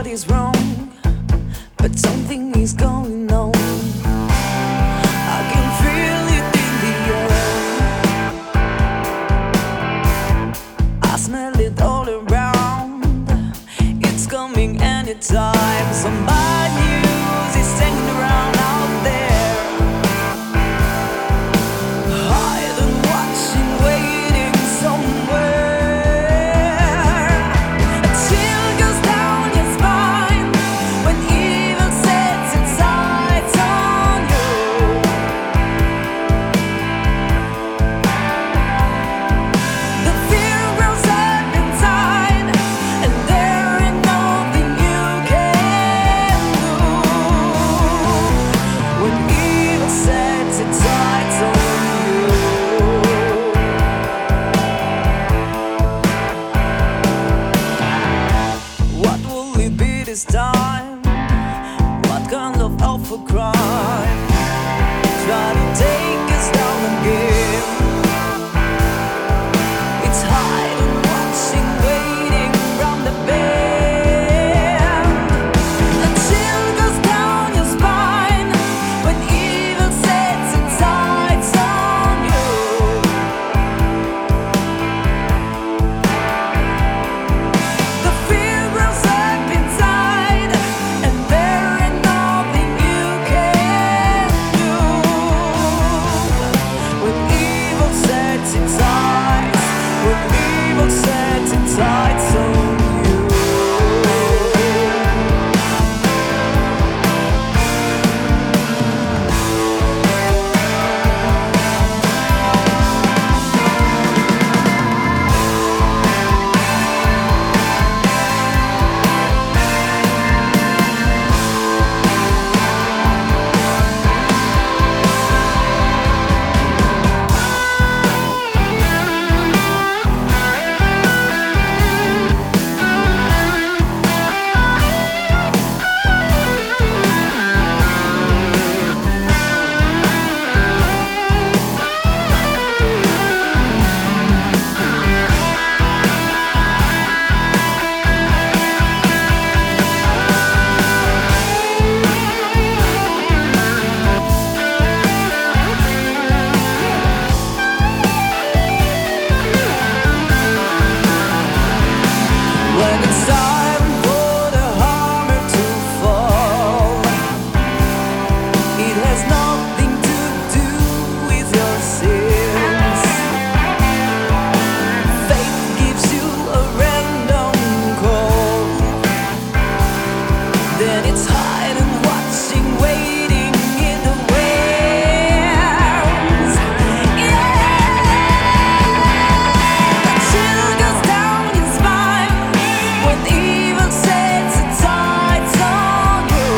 is wrong, but something is going on. I can feel it in the air. I smell it all around. It's coming anytime. Some bad news is hanging around out there. Hiding, watching, waiting somewhere. A chill goes down your spine when evil sets its sights on you. The fear grows up inside, and there ain't nothing you can do. When evil sets its sights on you. What will it be this time? What kind of awful crime try to take us down again? It's hiding, watching, waiting round the bend. A chill goes down your spine when evil sets its sights on you. The fear grows up inside, and there ain't nothing you can do. When evil sets its sights, when evil sets its sights on you. When it's time for the hammer to fall, it has nothing to do with your sins. Fate gives you a random call, then it's hiding, watching, waiting in the wings. A chill goes down your spine when evil sets its sights on you.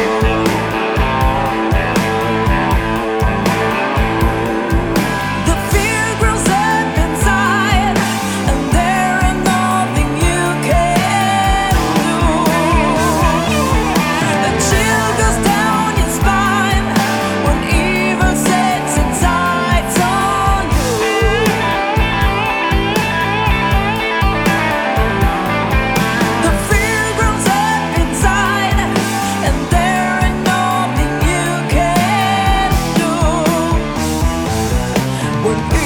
The fear grows up inside, and there ain't nothing you can do. A chill goes down your spine when evil sets its sights on you. The fear grows up inside, and there ain't nothing you can do. When